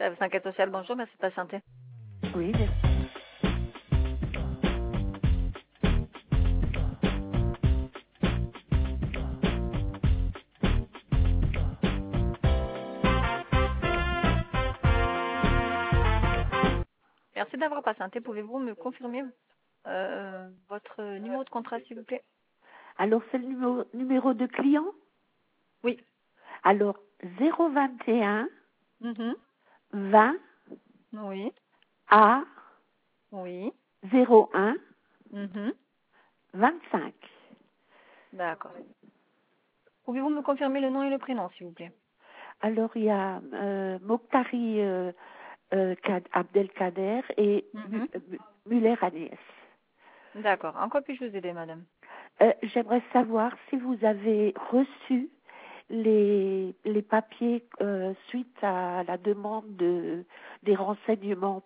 Service enquête sociale, bonjour, merci de patienter. Oui, merci. Merci d'avoir patienté. Pouvez-vous me confirmer votre numéro de contrat, s'il vous plaît? Alors, c'est le numéro de client? Oui. Alors, 021 Mhm. 20 Oui. A Oui. 01 Mhm. 25. D'accord. Pouvez-vous me confirmer le nom et le prénom, s'il vous plaît? Alors, il y a Mokhtari Abdelkader et Mhm. Muller Agnès. D'accord. En quoi puis-je vous aider, madame? J'aimerais savoir si vous avez reçu les papiers suite à la demande des renseignements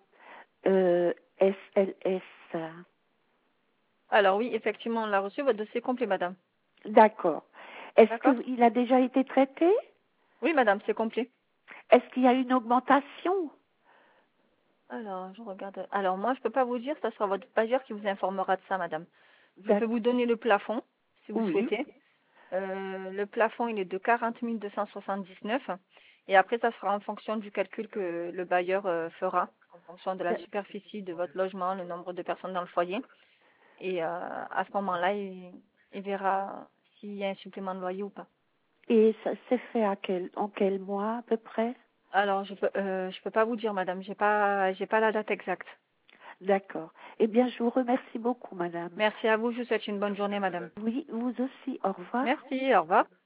SLS. Alors oui, effectivement, on l'a reçu. Votre dossier est complet, madame. D'accord. Est-ce D'accord? qu'il a déjà été traité? Oui, madame, c'est complet. Est-ce qu'il y a une augmentation? Alors, je regarde. Alors, moi, je peux pas vous dire. Ça sera votre stagiaire qui vous informera de ça, madame. Je peux vous donner le plafond, si vous Oui. souhaitez. Le plafond, il est de 40 279. Et après, ça sera en fonction du calcul que le bailleur fera, en fonction de la superficie de votre logement, le nombre de personnes dans le foyer. Et à ce moment-là, il verra s'il y a un supplément de loyer ou pas. Et ça s'est fait en quel mois à peu près? Alors, je peux pas vous dire, madame. J'ai pas la date exacte. D'accord. Eh bien, je vous remercie beaucoup, madame. Merci à vous. Je vous souhaite une bonne journée, madame. Oui, vous aussi. Au revoir. Merci. Au revoir.